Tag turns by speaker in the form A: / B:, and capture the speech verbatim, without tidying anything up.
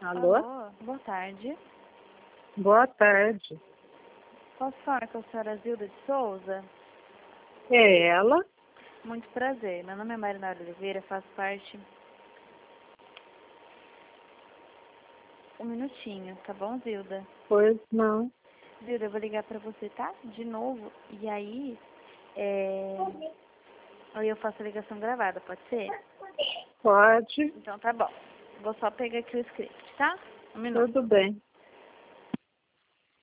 A: Alô?
B: Alô, boa tarde.
A: Boa tarde.
B: Posso falar com a senhora Zilda de Souza?
A: É ela?
B: Muito prazer. Meu nome é Marinara Oliveira, faço parte... Um minutinho, tá bom, Zilda?
A: Pois não.
B: Zilda, eu vou ligar pra você, tá? De novo. E aí, é... aí eu faço a ligação gravada, pode ser?
A: Pode.
B: Então tá bom. Vou só pegar aqui o script, tá? Um minuto.
A: Tudo bem.